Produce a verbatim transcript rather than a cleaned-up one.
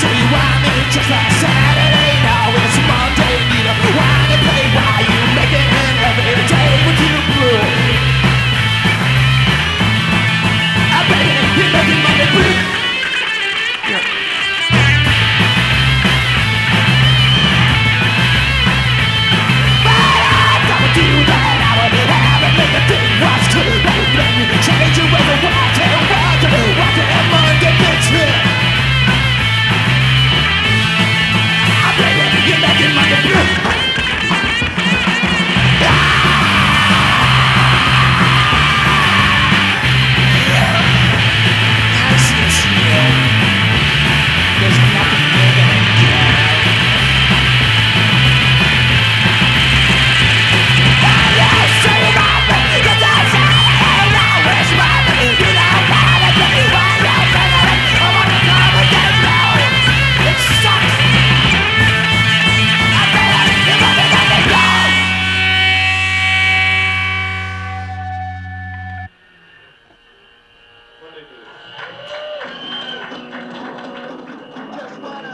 So you want me just like Saturday, now it's Monday. Need a wine to play while you make it in every day with you blue. I bet you're making money blue. Yeah. But I don't do that. I would have it make a thing was true. Then you change your way to walk and walk and walk and Monday bitch. You're making money blue. What do they do?